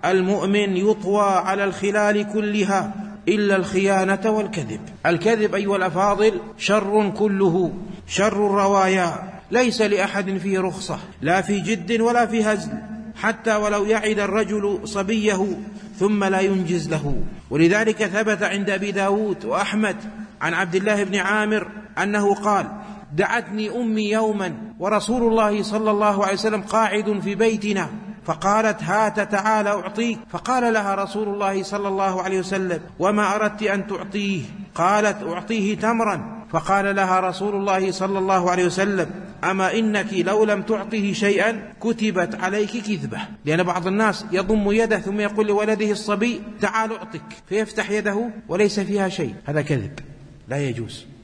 المؤمن يطوى على الخلال كلها إلا الخيانة والكذب. الكذب أيها الأفاضل شر كله، شر الروايا، ليس لأحد فيه رخصة، لا في جد ولا في هزل، حتى ولو يعد الرجل صبيه ثم لا ينجز له. ولذلك ثبت عند أبي داود وأحمد عن عبد الله بن عامر أنه قال: دعتني أمي يوما ورسول الله صلى الله عليه وسلم قاعد في بيتنا، فقالت: هات تعال أعطيك. فقال لها رسول الله صلى الله عليه وسلم: وما أردت أن تعطيه؟ قالت: أعطيه تمرا. فقال لها رسول الله صلى الله عليه وسلم: أما إنك لو لم تعطيه شيئا كتبت عليك كذبة. لأن بعض الناس يضم يده ثم يقول لولده الصبي: تعال أعطك، فيفتح يده وليس فيها شيء، هذا كذب لا يجوز.